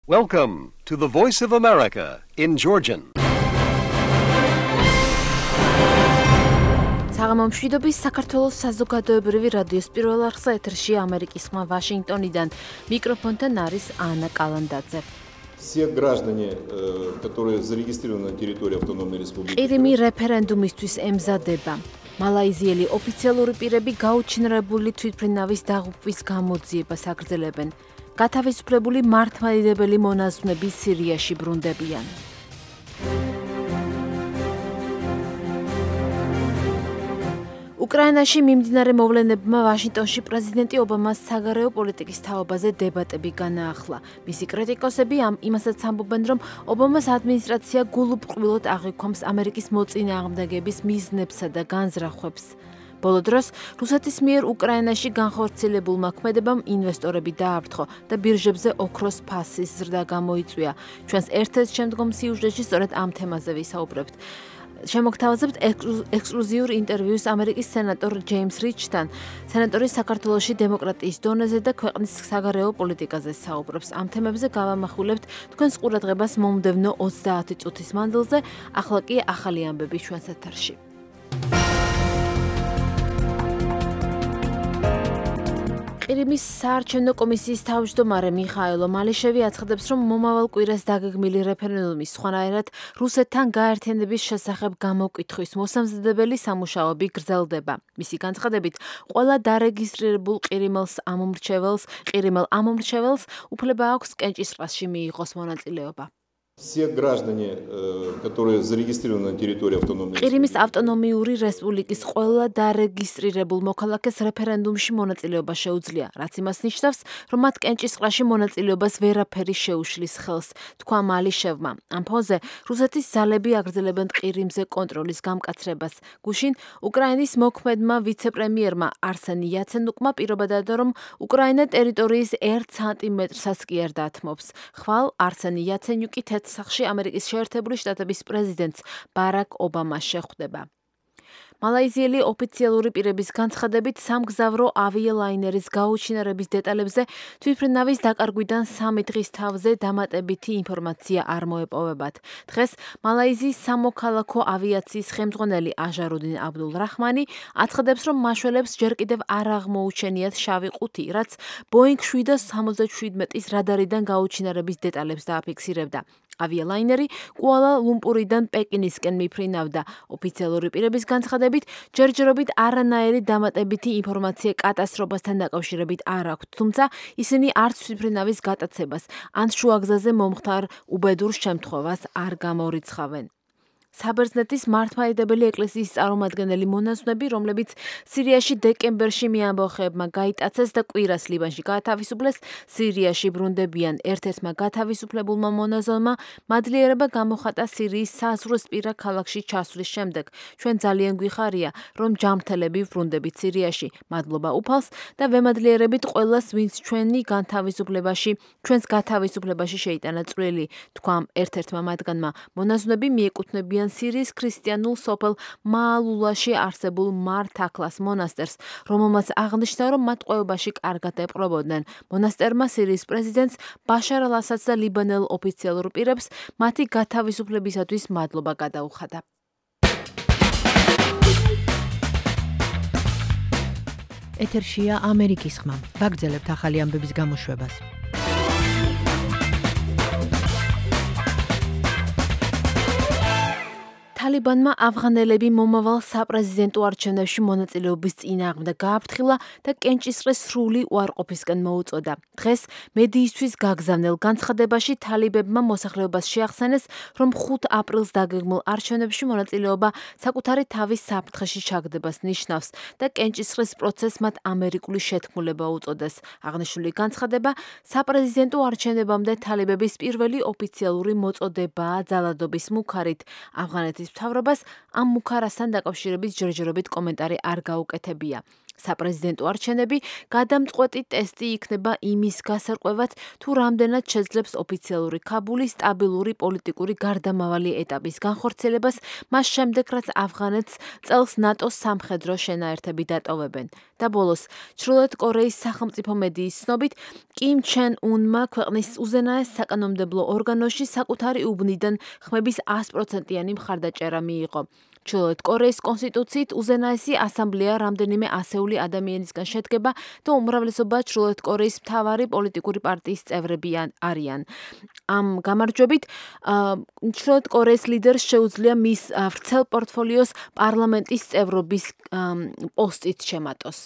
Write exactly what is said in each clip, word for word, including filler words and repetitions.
Welcome to the Voice of America in Georgian. საღამომშვიდობის საქართველოს საზოგადოებრივი რადიოს პირველ არხზე ეთერში ამერიკის ხმა ვაშინგტონიდან მიკროფონთან არის ანა კალანდაძე. Все граждане, которые зарегистрированы на территории автономной республики. ყირიმი რეფერენდუმისთვის ემზადება. მალაიზიელი ოფიციალური პირები გაუჩინარებული თვითმფრინავის დაღუპვის გამოძიებას აგრძელებენ. გათავისუფლებული მართლმადიდებელი მონაზვნები სირიაში ბრუნდებიან. უკრაინაში მიმდინარე მოვლენებმა ვაშინგტონში პრეზიდენტი ობამას საგარეო პოლიტიკის თაობაზე დებატები განაახლა. მისი კრიტიკოსები ამ იმასაც ამბობენ, რომ ობამას ადმინისტრაცია გულუბრყვილოდ აღიქვამს ამერიკის მოწინააღმდეგების მიზნებსა და განზრახვებს. ბოლო დროს რუსეთის მიერ უკრაინაში განხორციელებულმა ქმედებამ ინვესტორები დააფრთხო და ბირჟებზე ოქროს ფასის ზრდა გამოიწვია. ჩვენს ერთ-ერთ შემდგომ სიუჟეტში სწორედ ამ თემაზე ვისაუბრებთ. შემოგთავაზებთ ექსკლუზიურ ინტერვიუს ამერიკის სენატორ ჯეიმს რიჩთან. სენატორი საქართველოში დემოკრატიის დონეზე და ქვეყნის საგარეო პოლიტიკაზე საუბრობს. ამ თემებზე გავამახვილებთ თქვენს ყურადღებას მომდევნო ოცდაათი წუთის მანძილზე. ახლა კი ახალი ამბები ჩვენს ეთერში. ყირიმის საარჩევნო კომისიის თავმჯდომარე მიხაილო მალიშევი აცხადებს, რომ მომავალ კვირას დაგეგმილი რეფერენდუმის სხვანაირად რუსეთთან გაერთიანების შესახებ გამოკითხვის მოსამზადებელი სამუშაოები გრძელდება. მისი განცხადებით, ყველა დარეგისტრირებულ ყირიმელს ამომრჩეველს, ყირიმელ ამომრჩეველს უფლება აქვს კენჭისყრაში მიიღოს მონაწილეობა. Все граждане, которые зарегистрированы на территории автономной ყირიმის ავტონომიური რესპუბლიკის ყველა დარეგისტრირებულ მოქალაქეს რეფერენდუმში მონაწილეობა შეუძლია, რაც იმას ნიშნავს, რომ მათ კენჭისყრაში მონაწილეობას ვერაფერი შეუშლის ხელს, თქვა მალიშევმა. ამ ფონზე რუსეთის ძალები აგრძელებენ ყირიმზე კონტროლის გამკაცრებას. გუშინ უკრაინის მოქმედმა ვიცე-პრემიერმა არსენ იაცენუკმა პირობა დადო, რომ უკრაინა ტერიტორიის ერთ სანტიმეტრსაც კი არ დათმობს. ხვალ არსენ იაცენუკი სახლში ამერიკის შეერთებული შტატების პრეზიდენტს ბარაკ ობამას შეხვდება. მალაიზიელი ოფიციალური პირების განცხადებით სამგზავრო ავიალაინერის გაუჩინარების დეტალებზე თვითმფრინავის დაკარგვიდან სამი დღის თავზე დამატებითი ინფორმაცია არ მოეპოვებათ. დღეს მალაიზიის სამოქალაქო ავიაციის ხელმძღვანელი აჟარუდინ აბდულ რაჰმანი აცხადებს, რომ მაშველებს ჯერ კიდევ არ აღმოუჩენიათ შავი ყუთი, რაც ბოინგ შვიდ სამოცდაშვიდმეტის რადარიდან გაუჩინარების დეტალებს დააფიქსირებდა. ავიალაინერი კუალა-ლუმპურიდან პეკინისკენ მიფრინავდა. ოფიციალური პირების განცხადებით, ჯერჯერობით არანაირი დამატებითი ინფორმაცია კატასტროფასთან დაკავშირებით არ აქვთ, თუმცა ისინი არც თვითმფრინავის გატაცებას ან შუაგზაზე მომხდარ უბედურ შემთხვევას არ გამორიცხავენ. საბერძნეთის მართლმადიდებელი ეკლესიის წარმომადგენელი მონაზვნები, რომლებიც სირიაში დეკემბერში მეამბოხეებმა გაიტაცეს და კვირას ლიბანში გაათავისუფლეს, სირიაში ბრუნდებიან. ერთ-ერთმა გათავისუფლებულმა მონაზონმა მადლიერება გამოხატა სირიის საზღვრისპირა ქალაქში ჩასვლის შემდეგ. ჩვენ ძალიან გვიხარია, რომ ჯანმრთელები ვრუნდებით სირიაში. მადლობა უფალს და ვემადლიერებით ყველას, ვინც ჩვენი განთავისუფლებაში, ჩვენს გათავისუფლებაში შეიტანა წვლილი, თქვა ერთ-ერთმა მათგანმა. მონაზვნები მიეკუთვნებიან სირიის ქრისტიანულ სოფელ მაალულაში არსებულ მართაკლას მონასტერს, რომელმაც აღნიშნა, რომ მათ ტყვეობაში კარგად ეპყრობოდნენ. მონასტერმა სირიის პრეზიდენტს ბაშარ ალ-ასადს და ლიბანელ ოფიციალურ პირებს მათი გათავისუფლებისათვის მადლობა გადაუხადა. ეთერშია ამერიკის ხმა. ვაგრძელებთ ახალი ამბების გამოშვებას. თალიბანმა ავღანელები მომავალ საპრეზიდენტო არჩევნებში მონაწილეობის წინააღმდეგ გააფრთხილა და კენჭისყრის სრული უარყოფისკენ მოუწოდა. დღეს მედიისთვის გაგზავნილ განცხადებაში თალიბებმა მოსახლეობას შეახსენეს, რომ ხუთ აპრილს დაგეგმილ არჩევნებში მონაწილეობა საკუთარი თავის საფრთხეში ჩაგდებას ნიშნავს და კენჭისყრის პროცესს მათ ამერიკული შეთქმულება უწოდეს. აღნიშნული განცხადება საპრეზიდენტო არჩევნებამდე თალიბების პირველი ოფიციალური მოწოდებაა ძალადობის მუქარით. ავღანეთის მთავრობას ამ მუქარასთან დაკავშირებით ჯერჯერობით კომენტარი არ გაუკეთებია. საპრეზიდენტო არჩევნები გადამწყვეტი ტესტი იქნება იმის გასარკვევად, თუ რამდენად შეძლებს ოფიციალური ქაბულის სტაბილური პოლიტიკური გარდამავალი ეტაპის განხორციელებას, მას შემდეგ, რაც ავღანეთს წელს ნატოს სამხედრო შენაერთები დატოვებენ. და ბოლოს, ჩრდილოეთ კორეის სახელმწიფო მედიის ცნობით, კიმ ჩენ უნმა ქვეყნის უზენაეს საკანონმდებლო ორგანოში საკუთარი უბნიდან ხმების ას პროცენტიანი მხარდაჭერა მიიღო. ჩრდილოეთ კორეის კონსტიტუციით უზენაესი ასამბლეა რამდენიმე ასეული ადამიანისგან შედგება და უმრავლესობა ჩრდილოეთ კორეის მთავარი პოლიტიკური პარტიის წევრები არიან. ამ გამარჯვებით ჩრდილოეთ კორეის ლიდერს შეუძლია მის ვრცელ პორტფოლიოს პარლამენტის წევრობის პოსტით შემატოს.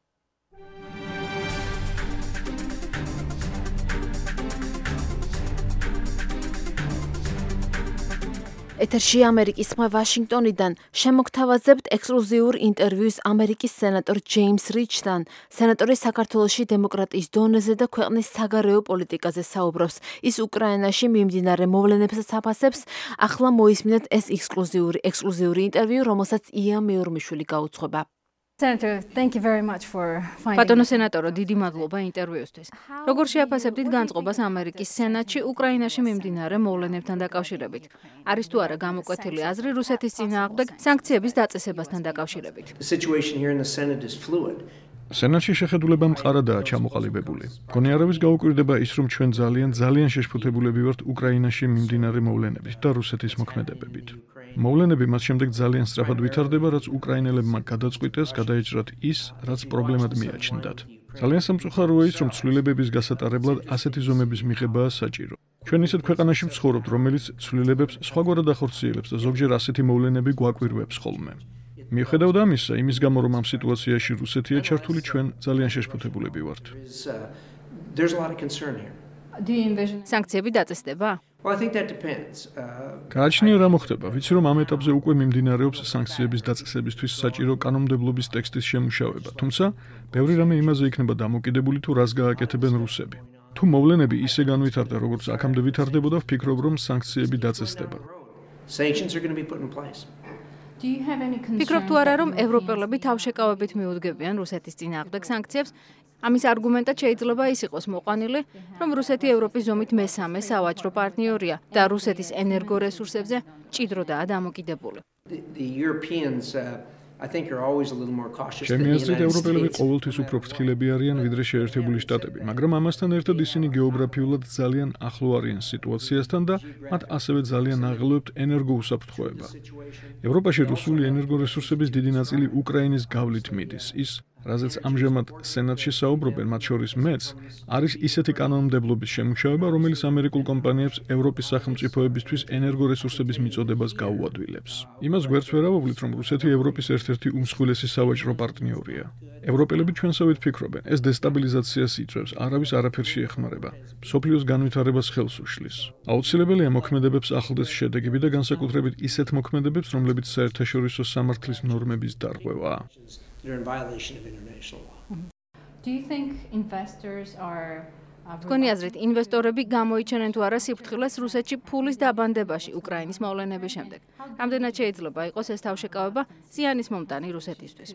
ეთერში ამერიკის ხმა ვაშინგტონიდან შემოგთავაზებთ ექსკლუზიურ ინტერვიუს ამერიკის სენატორ ჯეიმს რიჩთან. სენატორი საქართველოში დემოკრატიის დონეზე და ქვეყნის საგარეო პოლიტიკაზე საუბრობს. ის უკრაინაში მიმდინარე მოვლენებსაც აფასებს. ახლა მოისმინეთ ეს ექსკლუზიური ექსკლუზიური ინტერვიუ, რომელსაც ია მეორმიშვილი გაუძღვება. Senator, thank you very much for finding. ბატონო სენატორო, დიდი მადლობა ინტერვიუსთვის. როგორ შეაფასებდით განწყობას ამერიკის სენატში უკრაინაში მიმდინარე მოვლენებთან დაკავშირებით? არის თუ არა გამოკვეთილი აზრი რუსეთის წინააღმდეგ სანქციების დაწესებასთან დაკავშირებით? The situation here in the Senate is fluid. სენატში შეხედულება მყარადაა ჩამოყალიბებული. მგონი არავის გაუკვირდება ის, რომ ჩვენ ძალიან ძალიან შეშფოთებულები ვართ უკრაინაში მიმდინარე მოვლენებით და რუსეთის მოქმედებებით. მოვლენები მას შემდეგ ძალიან სწრაფად ვითარდება, რაც უკრაინელებმა გადაწყვიტეს გადაეჭრათ ის, რაც პრობლემად მიაჩნდათ. ძალიან სამწუხაროა ის, რომ ცვლილებების გასატარებლად ასეთი ზომების მიღებაა საჭირო. ჩვენ ისეთ ქვეყანაში ვცხოვრობთ, რომელიც ცვლილებებს სხვაგვარად ახორციელებს და ზოგჯერ ასეთი მოვლენები გვაკვირვებს ხოლმე. მიუხედავად ამისა, იმის გამო რომ ამ სიტუაციაში რუსეთია ჩართული, ჩვენ ძალიან შეშფოთებულები ვართ. There's a lot of concern here. Do you envision სანქციები დაწესდება? Well, I think that depends. Uh, გააჩნია რა მოხდება. ვიცი რომ ამ ეტაპზე უკვე მიმდინარეობს სანქციების დაწესებისთვის საჭირო კანონმდებლობის ტექსტის შემუშავება. თუმცა, ბევრი რამე იმაზე იქნება დამოკიდებული თუ რას გააკეთებენ რუსები. თუ მოვლენები ისე განვითარდა, როგორც აქამდე ვითარდებოდა, ვფიქრობ, რომ სანქციები დაწესდება. Sanctions are going to be put in place. Do you have any concerns? ფიქრობ თუ არა, რომ ევროპელები თავშეკავებით მიუდგებიან რუსეთის წინააღმდეგ სანქციებს? ამის არგუმენტად შეიძლება ის იყოს მოყვანილი, რომ რუსეთი ევროპის ზომით მესამე სავაჭრო პარტნიორია და რუსეთის ენერგორესურსებზე ჭიდროდაა დამოკიდებული. The, the Europeans, uh, I think, are always a little more cautious than ჩემი the აზრით, United ევროპელები States. ყოველთვის უფრო ფრთხილები არიან ვიდრე შეერთებული შტატები, მაგრამ ამასთან ერთად ისინი გეოგრაფიულად ძალიან ახლო არიან სიტუაციასთან და მათ ასევე ძალიან აღელვებთ ენერგოუსაფრთხოება. ევროპაში რუსული ენერგორესურსების დიდი ნაწილი უკრაინის გავლით მიდის. ის რაზეც ამჟამად სენატში საუბრობენ, მათ შორის მეც, არის ისეთი კანონმდებლობის შემუშავება, რომელიც ამერიკულ კომპანიებს ევროპის სახელმწიფოებისთვის ენერგორესურსების მიწოდებას გაუადვილებს. იმას გვერდს ვერ ავუვლით, რომ რუსეთი ევროპის ერთ-ერთი უმსხვილესი სავაჭრო პარტნიორია. ევროპელები ჩვენსავით ფიქრობენ, ეს დესტაბილიზაციას იწვევს, არავის არაფერში ეხმარება, მსოფლიოს განვითარებას ხელს უშლის. აუცილებელია მოქმედებებს ახლდეს შედეგები და განსაკუთრებით ისეთ მოქმედებებს, რომლებიც საერთაშორისო სამართლის ნორმების დარღვევაა. They're in violation of international law. Do you think investors are თქვენი აზრით, ინვესტორები გამოიჩენენ თუ არა სიფრთხილეს რუსეთში ფულის დაბანდებაში უკრაინის მოვლენების შემდეგ? რამდენად შეიძლება იყოს ეს თავშეკავება ზიანის მომტანი რუსეთისთვის?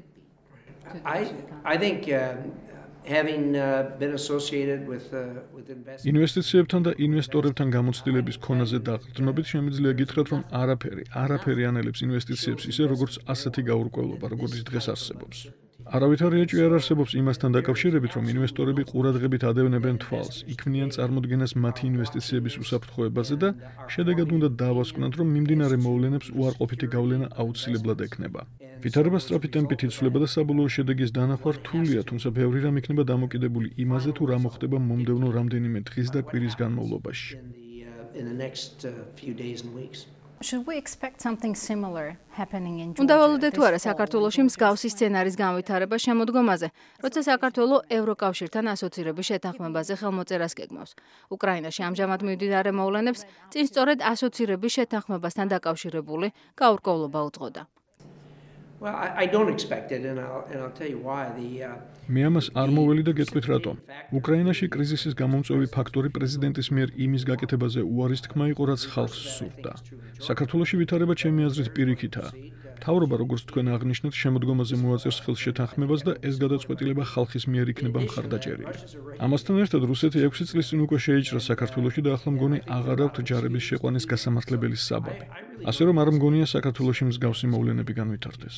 I, I think uh, having uh, been associated with, uh, with investors. ინვესტიციებთან და ინვესტორებთან გამოცდილების ქონაზე დაყრდნობით შემიძლია გითხრათ, რომ არაფერი, არაფერი ანელებს ინვესტიციებს ისე, როგორც ასეთი გაურკვევლობა, როგორც დღეს არსებობს. არავითარი ეჭვი არ არსებობს იმასთან დაკავშირებით, რომ ინვესტორები ყურადღებით ადევნებენ თვალს, იქმნიან წარმოდგენას მათი ინვესტიციების უსაფრთხოებაზე და შედეგად უნდა დაავასკვნათ, რომ მიმდინარე მოვლენებს უარყოფითი გავლენა აუცილებლად ექნება. ვითარება სწრაფი ტემპით იცვლება და საბოლოო შედეგის დანახვა რთულია, თუმცა ბევრი რამ იქნება დამოკიდებული იმაზე, თუ რა მოხდება მომდევნო რამდენიმე დღის და კვირის განმავლობაში. In the next uh, few days and weeks. Should we expect something similar happening in Georgia? უნდა ვალოდეთ თუ არა საქართველოში მსგავსი სცენარის განვითარება შემოდგომაზე, როცა საქართველო ევროკავშირთან ასოცირების შეთანხმებაზე ხელმოწერას გეგმავს. უკრაინაში ამჟამად მიმდინარე მოვლენებს წინ სწორედ ასოცირების შეთანხმებასთან დაკავშირებული გაურკვევლობა უძღოდა. Well, I, I don't expect it, and I'll, and I'll tell you why. The, uh, მე ამას არ მოველი და გეტყვით რატომ. უკრაინაში კრიზისის გამომწვევი ფაქტორი პრეზიდენტის მიერ იმის გაკეთებაზე უარის თქმა იყო, რაც ხალხს სურდა. საქართველოში ვითარება ჩემი აზრით პირიქითაა. მთავრობა, როგორც თქვენ აღნიშნეთ, შემოდგომაზე მოაწერს ხელს შეთანხმებას და ეს გადაწყვეტილება ხალხის მიერ იქნება მხარდაჭერილი. ამასთან ერთად რუსეთი ექვსი წლის წინ უკვე შეიჭრა საქართველოში და ახლა მგონი აღარ აქვთ ჯარების შეყვანის გასამართლებელი საბაბი. ასე რომ არ მგონია საქართველოში მსგავსი მოვლენები განვითარდეს.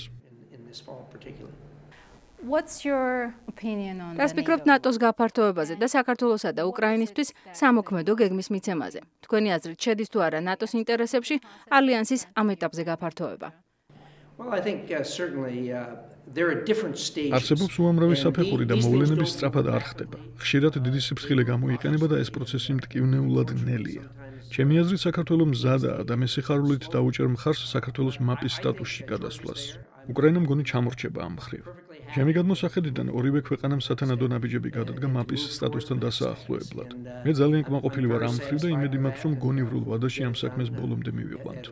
What's your opinion on რას ფიქრობთ ნატოს გაფართოებაზე და საქართველოსა და უკრაინისთვის სამოქმედო გეგმის მიცემაზე? თქვენი აზრით შედის თუ არა ნატოს ინტერესებში ალიანსის ამ ეტაპზე გაფართოება? Well, I think uh, certainly uh, there are different stages. არსებობს უამრავი საფეხური და მოვლენები სწრაფად არ ხდება. ხშირად დიდი სიფრთხილე გამოიყენება და ეს პროცესი მტკივნეულად ნელია. ჩემი აზრით საქართველოს მზადაა და მე სიხარულით დაუჭერ მხარს საქართველოს მაპის სტატუსში გადასვლას. უკრაინა მგონი ჩამორჩება ამ მხრივ. ჩემი გადმოსახედიდან ორივე ქვეყანამ სათანადო ნაბიჯები გადადგა მაპის სტატუსთან დასაახლოებლად. მე ძალიან კმაყოფილი ვარ ამ მხრივ და იმედი მაქვს, რომ გონივრულ ვადაში ამ საქმეს ბოლომდე მივიყვანთ.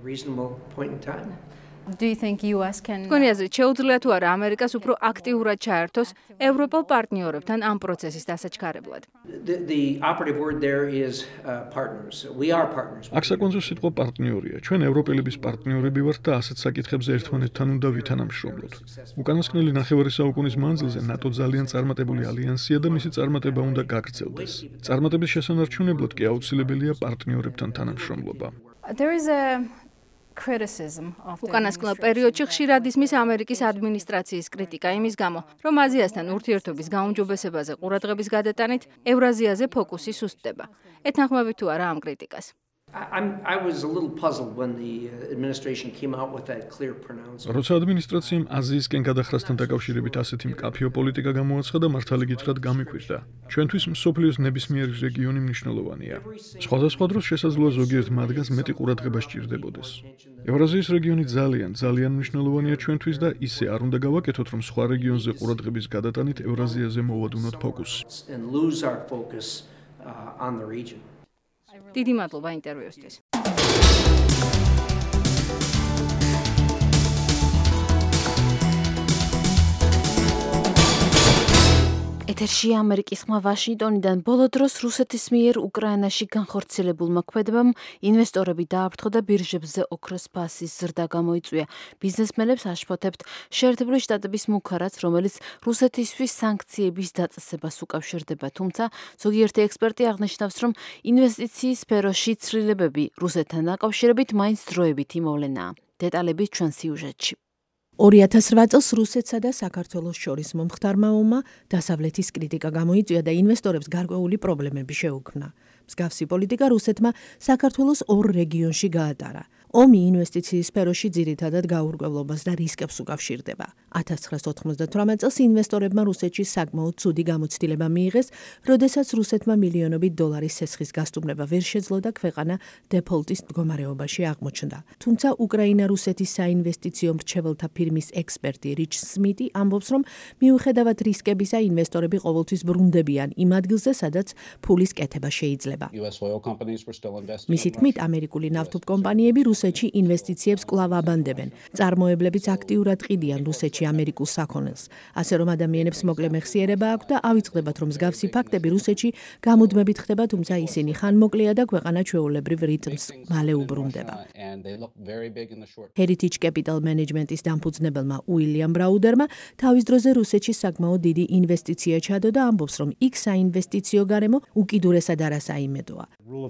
Do you think U S can თქვენი აზრით შეუძლია თუ არა ამერიკას უფრო აქტიურად ჩაერთოს ევროპელ პარტნიორებთან ამ პროცესის დასაჩქარებლად? The, the operative word there is uh, partners. We are partners. აქ საკონცო სიტყვა პარტნიორია. ჩვენ ევროპელების პარტნიორები ვართ და ასეთ საკითხებზე ერთმანეთთან უნდა ვითანამშრომლოთ. უკანასკნელი ნახევარი საუკუნის მანძილზე ნატო ძალიან წარმატებული ალიანსია და მისი წარმატება უნდა გაგრძელდეს. წარმატების შესანარჩუნებლად კი აუცილებელია პარტნიორებთან თანამშრომლობა. There is a criticism of უკანასკნელ პერიოდში ხშირად ისმის ამერიკის ადმინისტრაციის კრიტიკა იმის გამო, რომ აზიასთან ურთიერთობის გაუმჯობესებაზე ყურადღების გადატანით ევრაზიაზე ფოკუსი სუსტდება. ეთანხმებით თუ არა ამ კრიტიკას? I'm, I was a little puzzled when the administration came out with that clear pronouncement. როცა ადმინისტრაციამ აზიისკენ გადახრასთან დაკავშირებით ასეთი მკაფიო პოლიტიკა გამოაცხადა, მართალი გითხრათ გამიკვირდა. ჩვენთვის მსოფლიოს ნებისმიერი რეგიონი მნიშვნელოვანია. სხვადასხვა დროს შესაძლოა ზოგიერთ მათგანს მეტი ყურადღება სჭირდებოდეს. ევრაზიის რეგიონი ძალიან, ძალიან მნიშვნელოვანია ჩვენთვის და ისე არ უნდა გავაკეთოთ, რომ სხვა რეგიონზე ყურადღების გადატანით ევრაზიაზე მოვადუნოთ ფოკუსი. And lose our focus uh, on the region. დიდი მადლობა ინტერვიუსთვის. ეთერში ამერიკის ხმა ვაშინგტონიდან ბოლო დროს რუსეთის მიერ უკრაინაში განხორციელებულ მოქმედებამ ინვესტორები დააფრთხო და ბირჟებზე ოქროს ფასის ზრდა გამოიწვია. ბიზნესმენებს აშფოთებთ შეერთებული შტატების მუქარაც, რომელიც რუსეთისთვის სანქციების დაწესებას უკავშირდება, თუმცა ზოგიერთი ექსპერტი აღნიშნავს, რომ ინვესტიციის სფეროში ცვლილებები რუსეთთან დაკავშირებით მაინც დროებით იმოვლენაა. დეტალები ჩვენ სიუჟეტში. ორი ათას რვა წელს რუსეთსა და საქართველოს შორის მომხდარმა ომმა დასავლეთის კრიტიკა გამოიწვია და ინვესტორებს გარკვეული პრობლემები შეუქმნა. მსგავსი პოლიტიკა რუსეთმა საქართველოს ორ რეგიონში გაატარა. ომი ინვესტიციის სფეროში ძირითადად გაურკვევლობას და რისკებს უკავშირდება. ათას ცხრაას ოთხმოცდათვრამეტ წელს ინვესტორებმა რუსეთში საკმაოდ ცუდი გამოცდილება მიიღეს, როდესაც რუსეთმა მილიონობით დოლარის სესხის გასტუმრება ვერ შეძლო და ქვეყანა დეფოლტის მდგომარეობაში აღმოჩნდა. თუმცა უკრაინა-რუსეთის საინვესტიციო მრჩეველთა ფირმის ექსპერტი რიჩ სმიტი ამბობს, რომ მიუხედავად რისკებისა, ინვესტორები ყოველთვის ბრუნდებიან იმ ადგილზე, სადაც ფულის კეთება შეიძლება. მისი თქმით, ამერიკული ნავთობკომპანიები რუსეთში ინვესტიციებს კვლავ აბანდებენ. წარმოებლებიც აქტიურად ყიდიან რუსეთში ამერიკულ საქონელს. ასე რომ ადამიანებს მოკლე მეხსიერება აქვს და ავიწყდებათ, რომ მსგავსი ფაქტები რუსეთში გამუდმებით ხდება, თუმცა ისინი ხანმოკლეა და ქვეყანა ჩვეულებრივ რიტმს მალე უბრუნდება. Heritage Capital Management-ის დამფუძნებელმა უილიამ ბრაუდერმა თავის დროზე რუსეთში საკმაოდ დიდი ინვესტიცია ჩადო და ამბობს, რომ იქ საინვესტიციო გარემო უკიდურესად არასაიმედოა.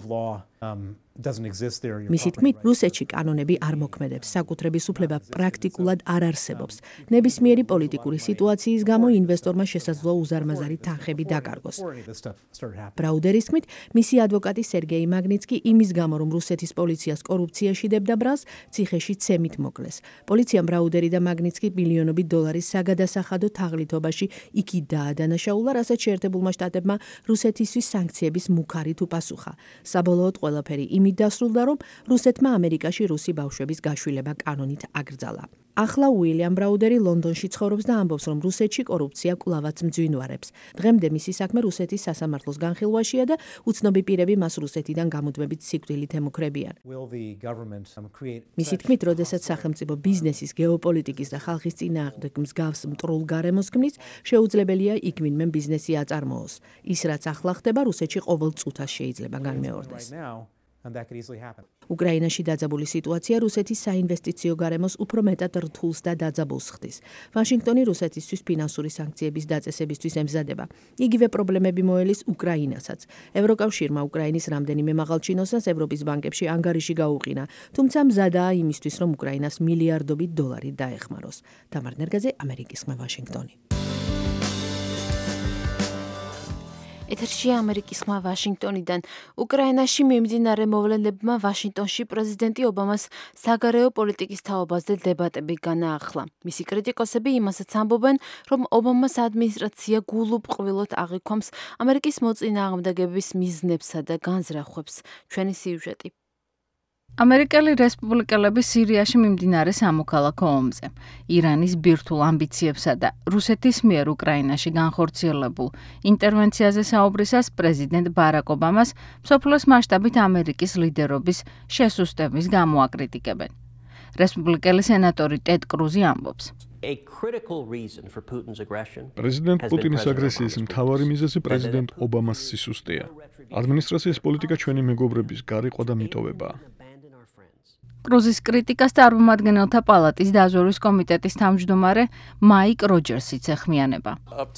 მისი თქმით, რუსეთში კანონები არ მოქმედებს, საკუთრების უფლება პრაქტიკულად არ არსებობს. ნებისმიერი პოლიტიკური სიტუაციის გამო ინვესტორმა შესაძლოა უზარმაზარი თანხები დაკარგოს. ბრაუდერის თქმით, მისი ადვოკატი სერგეი მაგნიცკი იმის გამო, რომ რუსეთის პოლიციას კორუფციაში დებდა ბრალს, ციხეში ცემით მოკლეს. პოლიციამ ბრაუდერი და მაგნიცკი მილიონობით დოლარის საგადასახადო თაღლითობაში იქით დაადანაშაულა, რასაც შეერთებულმა შტატებმა რუსეთისთვის სანქციების მუქარით უპასუხა. საბოლოოდ ყველაფერი იმ დასრულდა, რომ რუსეთმა ამერიკაში რუსი ბავშვების გაშვილება კანონით აკრძალა. ახლა უილიამ ბრაუდერი ლონდონში ცხოვრობს და ამბობს, რომ რუსეთში კორუფცია კვლავაც მძვინვარებს. დღემდე მისი საქმე რუსეთის სასამართლოს განხილვაშია და უცნობი პირები მას რუსეთიდან გამუდმებით სიკვდილით ემუქრებიან. მისი თქმით, როდესაც სახელმწიფო ბიზნესის, გეოპოლიტიკის და ხალხის წინააღმდეგ მსგავს მტრულ გარემოს ქმნის, შეუძლებელია იქ ვინმე ბიზნესი აწარმოოს. ის რაც ახლა ხდება, რუსეთში ყოველ წუთას შეიძლება განმეორდეს. უკრაინაში დაძაბული სიტუაცია რუსეთის საინვესტიციო გარემოს უფრო მეტად რთულს და დაძაბულს ხდის. ვაშინგტონი რუსეთისთვის ფინანსური სანქციების დაწესებისთვის ემზადება. იგივე პრობლემები მოელის უკრაინასაც. ევროკავშირმა უკრაინის რამდენიმე მაღალჩინოსას ევროპის ბანკებში ანგარიში გაუყინა, თუმცა მზადაა იმისთვის, რომ უკრაინას მილიარდობით დოლარი დაეხმაროს. თამარ ნერგაძე, ამერიკის ხმა, ვაშინგტონი. ეთერშია ამერიკის ხმა ვაშინგტონიდან. უკრაინაში მიმდინარე მოვლენებმა ვაშინგტონში პრეზიდენტი ობამას საგარეო პოლიტიკის თაობაზე დებატები განაახლა. მისი კრიტიკოსები იმასაც ამბობენ, რომ ობამას ადმინისტრაცია გულუბრყვილოდ აღიქვამს ამერიკის მოწინააღმდეგების მიზნებსა და განზრახვებს. ჩვენი სიუჟეტი. ამერიკელი რესპუბლიკელები სირიაში მიმდინარე სამოქალაქო ომზე, ირანის ბირთვულ ამბიციებსა და რუსეთის მიერ უკრაინაში განხორციელებულ ინტერვენციაზე საუბრისას პრეზიდენტ ბარაკ ობამას მსოფლიოს მასშტაბით ამერიკის ლიდერობის შესუსტების გამო აკრიტიკებენ. რესპუბლიკელი სენატორი ტედ კრუზი ამბობს. პრეზიდენტ პუტინის აგრესიის მთავარი მიზეზი პრეზიდენტ ობამას სისუსტეა. ადმინისტრაციის პოლიტიკა ჩვენი მეგობრების გარიყვა და მიტოვებაა. კრუზის კრიტიკას წარმომადგენელთა პალატის დაზვერვის კომიტეტის თავმჯდომარე მაიკ როჯერსიც ეხმიანება.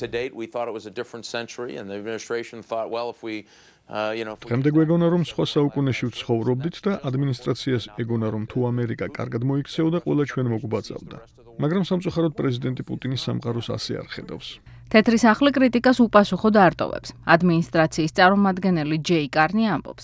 დღემდე გვეგონა, რომ სხვა საუკუნეში ვცხოვრობდით და ადმინისტრაციას ეგონა, რომ თუ ამერიკა კარგად მოიქცეოდა, ყველა ჩვენ მოგვბაწავდა. მაგრამ სამწუხაროდ პრეზიდენტი პუტინის სამყაროს ასე არ ხედავს. თეთრი სახლი კრიტიკას უპასუხოდ არტოვებს. ადმინისტრაციის წარმომადგენელი ჯეი კარნი ამბობს.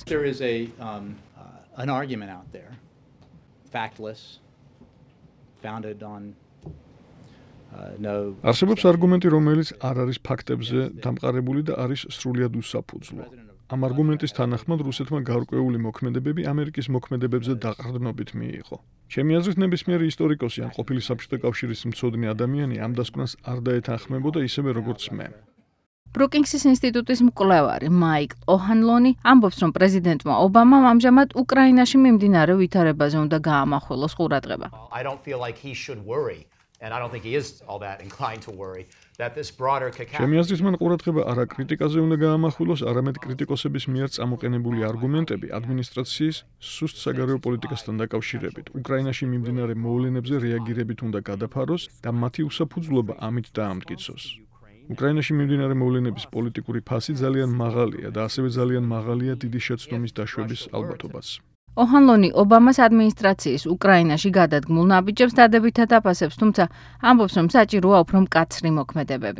არსებობს არგუმენტი, რომელიც არ არის ფაქტებზე დამყარებული და არის სრულიად უსაფუძვლო. ამ არგუმენტის თანახმად რუსეთმა გარკვეული მოქმედებები ამერიკის მოქმედებებზე დაყრდნობით მიიღო. ჩემი აზრით, ნებისმიერი ისტორიკოსი ან ყოფილი საბჭოთა კავშირის მცოდნე ადამიანი ამ დასკვნას არ დაეთანხმებოდა ისევე როგორც მე. ბრუკინგსის ინსტიტუტის მკვლევარი მაიკ ოჰანლონი ამბობს, რომ პრეზიდენტმა ობამამ ამჟამად უკრაინაში მიმდინარე ვითარებაზე უნდა გაამახვილოს ყურადღება. ჩემი აზრით, მან ყურადღება არა კრიტიკაზე უნდა გაამახვილოს, არამედ კრიტიკოსების მიერ წამოყენებული არგუმენტები ადმინისტრაციის სუსტ საგარეო პოლიტიკასთან დაკავშირებით უკრაინაში მიმდინარე მოვლენებზე რეაგირებით უნდა გადაფაროს და მათი უსაფუძვლობა ამით დაამტკიცოს. უკრაინაში მიმდინარე მოვლენების პოლიტიკური ფასი ძალიან მაღალია და ასევე ძალიან მაღალია დიდი შეცდომის დაშვების ალბათობაც. ოჰანლონი ობამას ადმინისტრაციის უკრაინაში გადადგმულ ნაბიჯებს დადებითად აფასებს, თუმცა ამბობს, რომ საჭიროა უფრო მკაცრი მოქმედებები.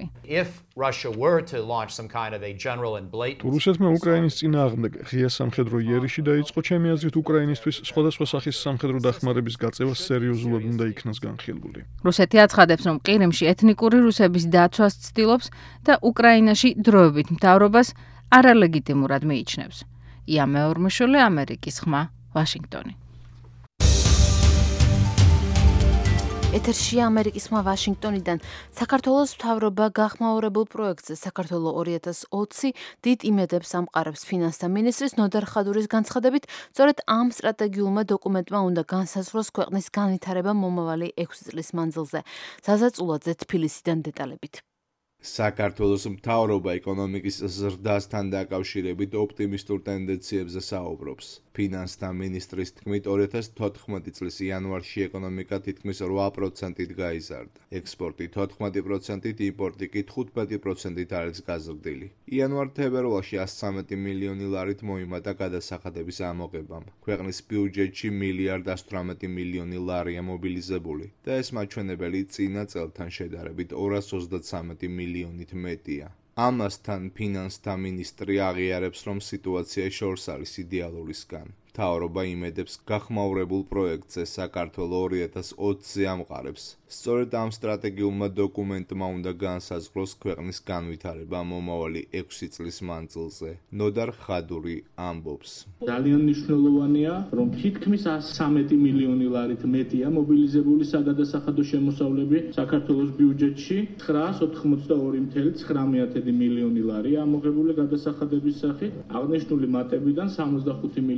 თუ რუსეთმა უკრაინის წინააღმდეგ ღია სამხედრო იერიში დაიწყო, ჩემი აზრით, უკრაინისთვის სხვადასხვა სახის სამხედრო დახმარების გაწევა სერიოზულად უნდა იქნას განხილული. რუსეთი აცხადებს, რომ ყირიმში ეთნიკური რუსების დაცვას ცდილობს და უკრაინაში დროებით მთავრობას არალეგიტიმურად მიიჩნევს. ია მეორმოშოლე, ამერიკის ხმა, ვაშინგტონი. ეთერშია ამერიკის ხმა ვაშინგტონიდან. საქართველოს მთავრობა გახმაურებულ პროექტზე საქართველო ორი ათას ოცი დიდ იმედებს ამყარებს. ფინანსთა მინისტრის ნოდარ ხადურის განცხადებით, სწორედ ამ სტრატეგიულმა დოკუმენტმა უნდა განსაზღვროს ქვეყნის განვითარება მომავალი ექვსი წლის მანძილზე. ზაზა წულაძე თბილისიდან დეტალებით. საქართველოს მთავრობა ეკონომიკის ზრდასთან დაკავშირებით ოპტიმისტურ ტენდენციებზე საუბრობს. ფინანსთა მინისტრის თქმით, ორი ათას თოთხმეტი წლის იანვარში ეკონომიკა თითქმის რვა პროცენტით გაიზარდა. ექსპორტი თოთხმეტი პროცენტით, იმპორტი კი თხუთმეტი პროცენტით არის გაზრდილი. იანვარ-თებერვალში ასი ცხრამეტი მილიონი ლარით მოიმატა გადასახადების ამოღებამ. ქვეყნის ბიუჯეტში მილიარდ ასი ოცდაოთხ მილიონი ლარია მობილიზებული და ეს მაჩვენებელი წინა წელთან შედარებით ორას ოცდათვრამეტი მილიონით მეტია. ამასთან ფინანსთა მინისტრი აღიარებს, რომ სიტუაცია შორს არის იდეალურისგან. მთავრობა იმედებს გახმაურებულ პროექტზე საქართველო ორი ათას ოცზე ამყარებს. სწორედ ამ სტრატეგიულმა დოკუმენტმა უნდა განსაზღვროს ქვეყნის განვითარება მომავალი ექვსი წლის მანძილზე. ნოდარ ხადური ამბობს. ძალიან მნიშვნელოვანია, რომ თითქმის ასი ცხრამეტი მილიონი ლარით მეტია მობილიზებული საგადასახადო შემოსავლები საქართველოს ბიუჯეტში. ცხრაას ოთხმოცდაორი მცდარი ცხრამეტი მილიონი ლარია ამოღებული გადასახადების სახით. აღნიშნული მატებიდან სამოცდახუთი მილიონი ლარი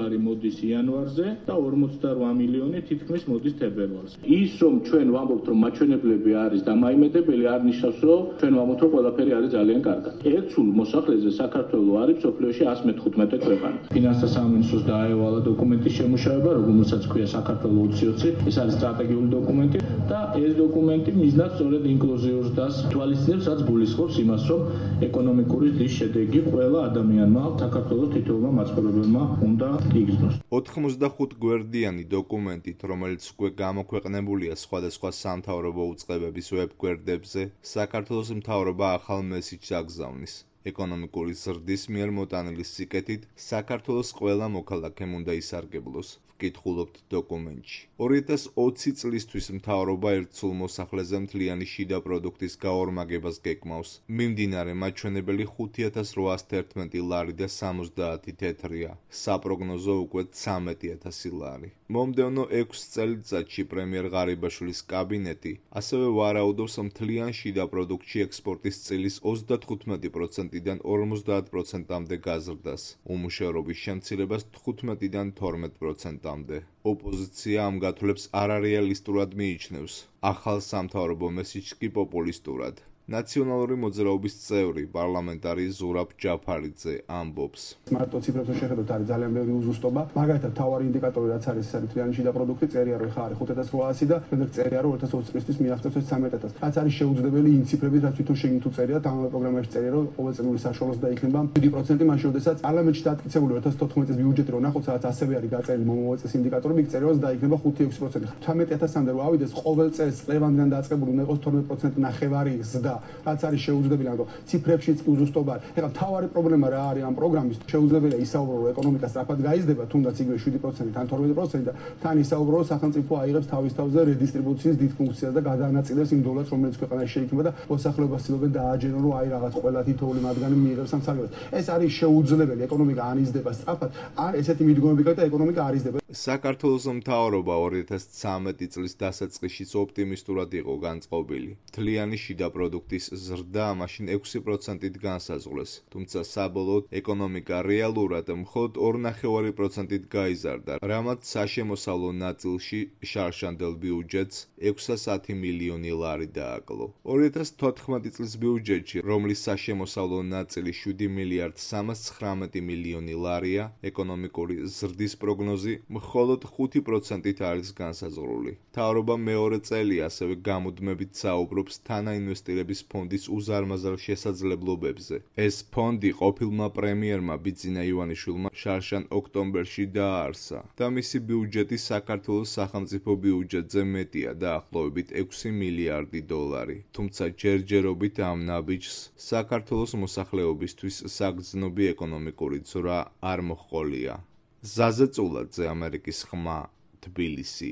დოლარი მოდის იანვარზე და ორმოცდარვა მილიონი თითქმის მოდის თებერვალზე. ის რომ ჩვენ ვამბობთ რომ მაჩვენებლები არის დამაიმედებელი არ ნიშნავს რომ ჩვენ ვამბობთ რომ ყველაფერი არის ძალიან კარგად. ერთსულ მოსახლეზე საქართველოს არის მსოფლიოში one hundred fifteen ქვეყანა. ფინანსთა სამინისტროს დაევალა დოკუმენტის შემუშავება, რომელსაც ქვია საქართველოს ოცი ოცი. ეს არის სტრატეგიული დოკუმენტი და ეს დოკუმენტი მიზნად სწორედ ინკლუზიურს და თვალისწინებს, რაც გულისხმობს იმას, რომ ეკონომიკური ზრდის შედეგი ყველა ადამიანმა საქართველოს თითოეულმა მაცხოვრებელმა უნდა იგრძნოს. ოთხმოცდახუთ გვერდიანი დოკუმენტით, რომელიც უკვე გამოქვეყნებულია სხვადასხვა სამთავრობო უწყებების ვებ-გვერდებზე, საქართველოს მთავრობა ახალ მესიჯს აგზავნის. ეკონომიკური ზრდის მიერ მოტანილი სიკეთით საქართველოს ყველა მოქალაქემ უნდა ისარგებლოს. ვკითხულობთ დოკუმენტში. ორი ათას ოცი წლისთვის მთავრობა ერთსულ მოსახლეზე მთლიანი შიდა პროდუქტის გაორმაგებას გეკმავს. მიმდინარე მაჩვენებელი ხუთი ათას რვაასი ერთმეტი ლარი და სამოცდაათი თეთრია. საპროგნოზო უკვე ცამეტი ათასი ლარი. მომდევნო ექვს წელიწადში პრემიერ ღარიბაშვილის კაბინეტი ასევე ვარაუდობს მთლიან შიდა პროდუქტში ექსპორტის წილის ოცდათხუთმეტი პროცენტიდან ორმოცდაათ პროცენტამდე გაზრდას, უმუშევრობის შემცირებას თხუთმეტიდან თორმეტ პროცენტამდე. ოპოზიცია ამ გათვლებს არარეალისტურად მიიჩნევს. ახალ სამთავრობო მესიჯს კი პოპულისტურად. ნაციონალური მოძრაობის წევრი პარლამენტარი ზურაბ ჯაფარიძე ამბობს. მარტო ციფრებზე შეხედოთ არის ძალიან ბევრი უზუსტობა. მაგალითად, თავარი ინდიკატორი რაც არის ეს არის თლიანი შიდა პროდუქტი, წერია რომ ხა არის ხუთ ათას რვაასი და შემდეგ წერია რომ ორი ათას ოცი წლისთვის მიაღწევს ეს ცამეტ ათასს. რაც არის შეუძლებელი იმ ციფრებით, რაც თვითონ შეგინთ წერია, ამავე პროგრამაში წერია რომ ყოველწლიური საშუალოს დაიქნება შვიდი პროცენტი მაშინ, როდესაც პარლამენტში დაკითხებული ორი ათას თოთხმეტი წლის ბიუჯეტი რომ ნახოთ, სადაც ასევე არის გაწერილი მომავალ წლის ინდიკატორები, იქ წერია რომ დაიქნება ხუთი ექვსი პროცენტი. ცამეტ ათასამდე რომ ავიდეს, ყოველ წელს წლევანდან დაწყებული უნდა იყოს თორმეტ პროცენტი ნახევარი ზრდა, რაც არის შეუძლებელი, ანუ ციფრებშიც კი უზუსტობა არის. ეხლა მთავარი პრობლემა რა არის ამ პროგრამის? შეუძლებელია ისაუბრო რომ ეკონომიკა სწრაფად გაიზრდება, თუნდაც იგივე შვიდი პროცენტი ან თორმეტი პროცენტი და თან ისაუბრო რომ სახელმწიფო აიღებს თავის თავზე რედისტრიბუციის დიდ ფუნქციას და გადაანაწილებს იმ დოლარს, რომელიც ქვეყანაში შეიქმნება და მოსახლეობას ცდილობენ დააჯერონ რომ აი რაღაც ყველა თითოეული მათგანი მიიღებს ამ სარგებლობას. ეს არის შეუძლებელი, ეკონომიკა არ იზრდება სწრაფად, არ ესეთი მიდგომები გაქვს და ეკონომიკა არ იზრდება. საქართველოს მთავრობა ორი ათას ცამეტი წლის დასაწყისშიც ოპტიმისტურად იყო განწყობილი. მთლიანი შიდა პროდუქტის ზრდა მაშინ ექვსი პროცენტით განსაზღვრეს, თუმცა საბოლოოდ ეკონომიკა რეალურად მხოლოდ ორი ნახევარი პროცენტით გაიზარდა, რამაც საშემოსავლო ნაწილში შარშანდელ ბიუჯეტს ექვსასათი მილიონი ლარი დააკლო. ორი ათას თოთხმეტი წლის ბიუჯეტში, რომლის საშემოსავლო ნაწილი შვიდი მილიარდ სამას ცხრამეტი მილიონი ლარია, ეკონომიკური ზრდის პროგნოზი მხოლოდ ხუთი პროცენტით არის განსაზღვრული. მთავრობა მეორე წელია ასევე გამუდმებით საუბრობს თანაინვესტირების ფონდის უზარმაზარ შესაძლებლობებზე. ეს ფონდი ყოფილმა პრემიერმა ბიძინა ივანიშვილმა შარშან ოქტომბერში დააარსა და მისი ბიუჯეტი საქართველოს სახელმწიფო ბიუჯეტზე მეტია დაახლოებით ექვსი მილიარდი დოლარი. თუმცა ჯერჯერობით ამ ნაბიჯს საქართველოს მოსახლეობისთვის საგრძნობი ეკონომიკური ძვრა არ მოჰყოლია. ზაზე წულაძე, ამერიკის ხმა, თბილისი.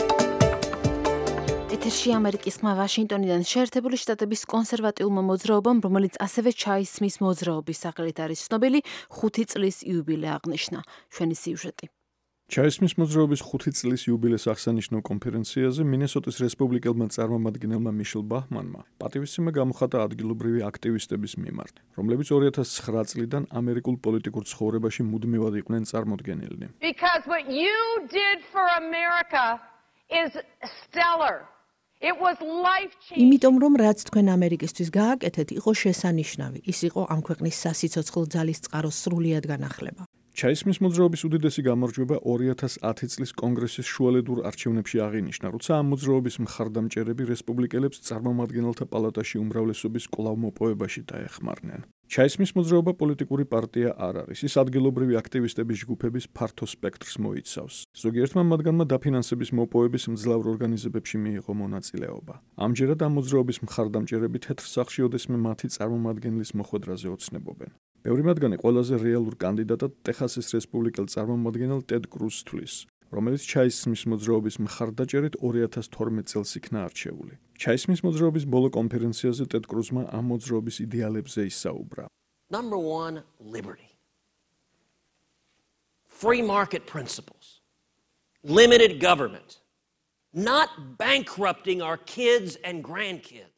ეთერში ამერიკის ხმა ვაშინგტონიდან შეერთებული შტატების კონსერვატიულმა მოძრაობამ, რომელიც ასევე ჩაისმის მოძრაობის სახელით არის ცნობილი, ხუთი წლის იუბილე აღნიშნა. ჩვენი სიუჟეტი. ჩაისმის მოძრაობის ხუთი წლის იუბილეს აღსანიშნავ კონფერენციაზე მინესოტის რესპუბლიკელმა წარმომადგენელმა მიშელ ბაჰმანმა პატივისცემა გამოხატა ადგილობრივი აქტივისტების მიმართ, რომლებიც ორი ათას ცხრა წლიდან ამერიკულ პოლიტიკურ ცხოვრებაში მუდმივად იყვნენ წარმოდგენილნი. Because what you did for America is stellar. It was life-changing. იმიტომ რომ რაც თქვენ ამერიკისთვის გააკეთეთ, იყო შესანიშნავი. ის იყო ამ ქვეყნის სასიცოცხლო ძალის წყაროს სრულიად განახლება. ჩაისმის მოძრაობის უდიდესი გამარჯვება ორი ათას ათი წლის კონგრესის შუალედურ არჩევნებში აღინიშნა, როცა ამ მოძრაობის მხარდამჭერები რესპუბლიკელებს წარმომადგენელთა პალატაში უმრავლესობის კვლავ მოპოვებაში დაეხმარნენ. ჩაისმის მოძრაობა პოლიტიკური პარტია არ არის. ის ადგილობრივი აქტივისტების ჯგუფების ფართო სპექტრს მოიცავს. ზოგიერთმა მათგანმა დაფინანსების მოპოვების მძლავრ ორგანიზებებში მიიღო მონაწილეობა. ამჯერად ამ მოძრაობის მხარდამჭერები თეთრ სახლში ოდესმე მათი წარმომადგენლის მოხვედრაზე ოცნებობენ. ბევრი მათგანი ყველაზე რეალურ კანდიდატად ტეხასის რესპუბლიკელ წარმომადგენელ ტედ კრუზს თვლის, რომელიც ჩაისმის მოძრაობის მხარდაჭერით ორი ათას თორმეტ წელს იქნა არჩეული. ჩაისმის მოძრაობის ბოლო კონფერენციაზე ტედ კრუზმა ამ მოძრაობის იდეალებზე ისაუბრა. Number one, liberty. Free market principles. Limited government. Not bankrupting our kids and grandkids.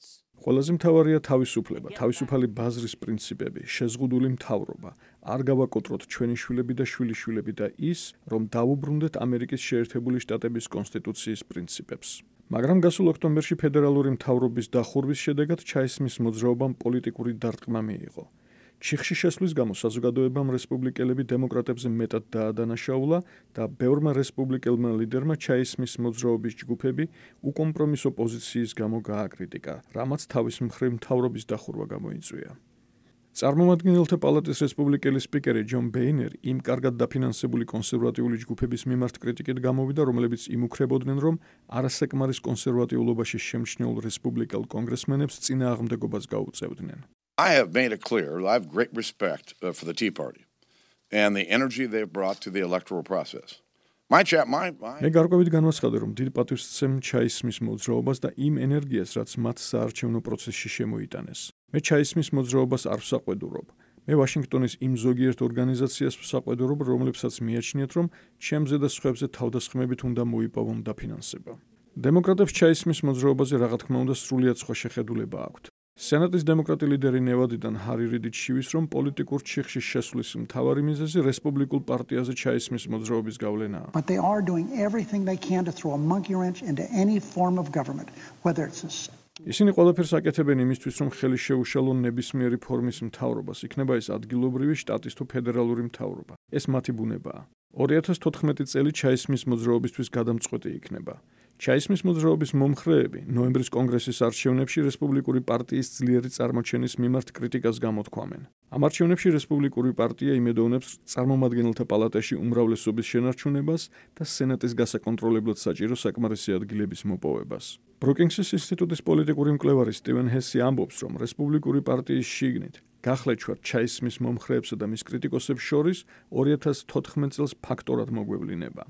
ყველაზე მთავარია თავისუფლება, თავისუფალი ბაზრის პრინციპები, შეზღუდული მთავრობა, არ გავაკოტროთ ჩვენი შვილები და შვილიშვილები და ის, რომ დავუბრუნდეთ ამერიკის შეერთებული შტატების კონსტიტუციის პრინციპებს. მაგრამ გასულ ოქტომბერში ფედერალური მთავრობის დახურვის შედეგად ჩაისმის მოძრაობამ პოლიტიკური დარტყმა მიიღო. ჩიხში შესვლის გამო საზოგადოებამ რესპუბლიკელები დემოკრატებზე მეტად დაადანაშაულა და ბევრმა რესპუბლიკელმა ლიდერმა ჩაისმის მოძრაობის ჯგუფები უკომპრომისო პოზიციის გამო გააკრიტიკა, რამაც თავის მხრივ მთავრობის დახურვა გამოიწვია. წარმომადგენელთა პალატის რესპუბლიკელი სპიკერი ჯონ ბეინერი იმ კარგად დაფინანსებული კონსერვატიული ჯგუფების მიმართ კრიტიკით გამოვიდა, რომლებიც იმუქრებოდნენ, რომ არასაკმარის კონსერვატიულობაში შემჩნეულ რესპუბლიკელ კონგრესმენებს წინააღმდეგობას გაუწევდნენ. I have made it clear I have great respect uh, for the Tea Party and the energy they've brought to the electoral process. My chat, my, my... მე გარკვევით განვაცხადე, რომ დიდ პატივს ვცემ ჩაისმის მოძრაობას და იმ ენერგიას, რაც მათ საარჩევნო პროცესში შემოიტანეს. მე ჩაისმის მოძრაობას არ ვსაყვედურობ. მე ვაშინგტონის იმ ზოგიერთ ორგანიზაციას ვსაყვედურობ, რომლებსაც მიაჩნიათ, რომ ჩემზე და სხვებზე თავდასხმებით უნდა მოიპოვონ დაფინანსება. დემოკრატებს ჩაისმის მოძრაობაზე რა თქმა უნდა სრულიად სხვა შეხედულება აქვთ. სენატის დემოკრატი ლიდერი ნევადიდან ჰარი რიდი ჩივის, რომ პოლიტიკურ ჩიხში შესვლის მთავარი მიზეზი რესპუბლიკულ პარტიაზე ჩაისმის მოძრაობის გავლენაა. But they are doing everything they can to throw a monkey wrench into any form of government, whether it's a... ისინი ყველაფერს აკეთებენ იმისთვის, რომ ხელი შეუშალონ ნებისმიერი ფორმის მთავრობას, იქნება ეს ადგილობრივი, შტატის თუ ფედერალური მთავრობა. ეს მათი ბუნებაა. ორი ათას თოთხმეტი წელი ჩაისმის მოძრაობისთვის გადამწყვეტი იქნება. ჩაისმის მოძრაობის მომხრეები ნოემბრის კონგრესის არჩევნებში რესპუბლიკური პარტიის ძლიერი წარმოჩენის მიმართ კრიტიკას გამოთქვამენ. ამ არჩევნებში რესპუბლიკური პარტია იმედოვნებს წარმომადგენელთა პალატაში უმრავლესობის შენარჩუნებას და სენატის გასაკონტროლებლად საჭირო საკმარისი ადგილების მოპოვებას. ბრუკინგსის ინსტიტუტის პოლიტიკური მკვლევარი სტივენ ჰესი ამბობს, რომ რესპუბლიკური პარტიის შიგნით გახლეჩვარ ჩაისმის მომხრეებსა და მის კრიტიკოსებს შორის ორი ათას თოთხმეტ წელს ფაქტორად მოგვევლინება.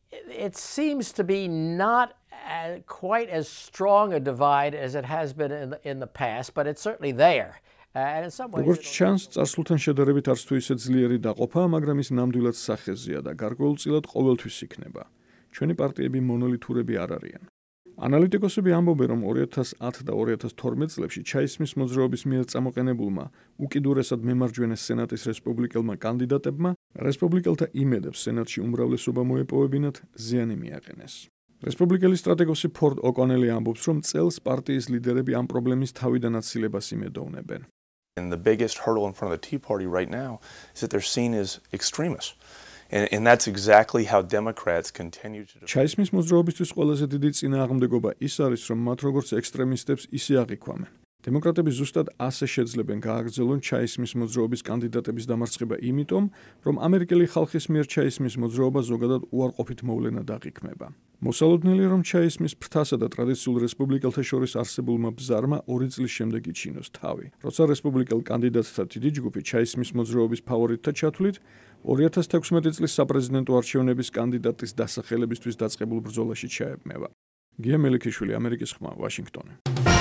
It seems to be not uh, quite as strong a divide as it has been in the, in the past, but it's certainly there. Uh, and in some ways... როგორც ჩანს, წარსულთან შედარებით არც თუ ისე ძლიერი დაყოფაა, მაგრამ ის ნამდვილად სახეზეა და გარკვეულწილად ყოველთვის იქნება. ჩვენი პარტიები მონოლითურები არ არიან. ანალიტიკოსები ამბობენ, რომ ორი ათას ათ და ორი ათას თორმეტ წლებში ჩაისმის მოძრაობის მიერ წამოყენებულმა უკიდურესად მემარჯვენე სენატის რესპუბლიკელმა კანდიდატებმა რესპუბლიკელთა იმედებს სენატში უმრავლესობა მოეპოვებინათ ზიანი მიაყენეს. რესპუბლიკელი სტრატეგოსი ფორდ ოკონელი ამბობს, რომ წელს პარტიის ლიდერები ამ პრობლემის თავიდან აცილებას იმედოვნებენ. And the biggest hurdle in front of the Tea Party right now is that they're seen as extremists. And, and that's exactly how Democrats continue to... ჩაისმის მოძრაობისთვის ყველაზე დიდი წინააღმდეგობა ის არის, რომ მათ როგორც ექსტრემისტებს ისე აღიქვამენ. დემოკრატები ზუსტად ასე შეძლებენ გააგრძელონ ჩაისმის მოძრაობის კანდიდატების დამარცხება იმიტომ, რომ ამერიკელი ხალხის მიერ ჩაისმის მოძრაობა ზოგადად უარყოფით მოვლენად აღიქმება. მოსალოდნელია, რომ ჩაისმის ფრთასა და ტრადიციულ რესპუბლიკელთა შორის არსებულმა ბზარმა ორი წლის შემდეგ იჩინოს თავი. როცა რესპუბლიკელ კანდიდატთა დიდი ჯგუფი ჩაისმის მოძრაობის ფავორიტთა ჩათვლით, ორი ათას თექვსმეტი წლის საპრეზიდენტო არჩევნების კანდიდატის დასახელებისთვის დაწყებულ ბრძოლაში ჩაებმევა. გია მელიქიშვილი, ამერიკის ხმა, ვაშინგტონი.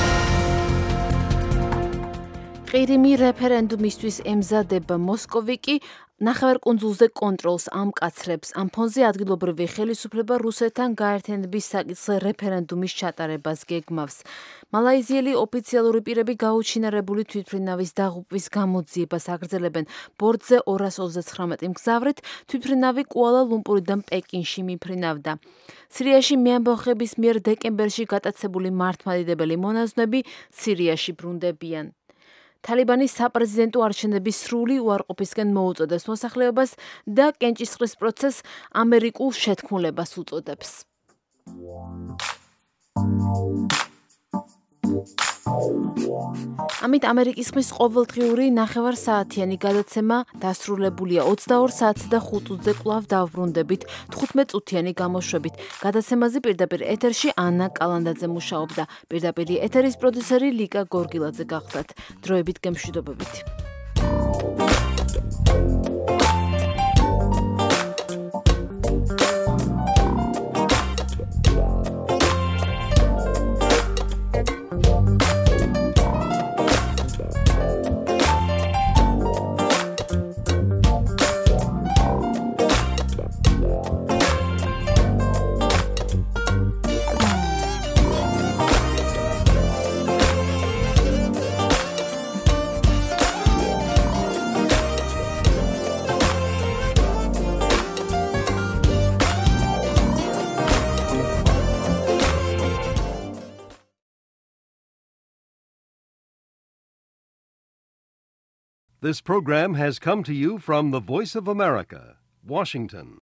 ყირიმი რეფერენდუმისთვის ემზადება მოსკოვი კი ნახევარკუნძულზე კონტროლს ამკაცრებს. ამ ფონზე ადგილობრივი ხელისუფლება რუსეთთან გაერთიანების საკითხზე რეფერენდუმის ჩატარებას გეგმავს. მალაიზიელი ოფიციალური პირები გაუჩინარებული თვითმფრინავის დაღუპვის გამოძიებას აგრძელებენ. ბორტზე ორას ოცდაცხრამეტი მგზავრით თვითმფრინავი კუალა-ლუმპურიდან პეკინში მიფრინავდა. სირიაში მეამბოხების მიერ დეკემბერში გატაცებული მართლმადიდებელი მონაზვნები სირიაში ბრუნდებიან. თალიბანის საპრეზიდენტო არჩევნების სრული უარყოფისკენ მოუწოდეს მოსახლეობას და კენჭისყრის პროცესს ამერიკულ შეთქმულებას უწოდებს. ამით ამერიკის ხმის ყოველდღიური ნახევარ საათიანი გადაცემა დასრულებულია. ოცდაორ საათზე და ხუთ წუთზე კვლავ დავბრუნდებით თხუთმეტ წუთიანი გამოშვებით. გადაცემაზე პირდაპირ ეთერში ანა კალანდაძე მუშაობდა. პირდაპირ ეთერის პროდიუსერი ლიკა გორგილაძე გახლდათ. დროებით გემშვიდობებით. This program has come to you from the Voice of America, Washington.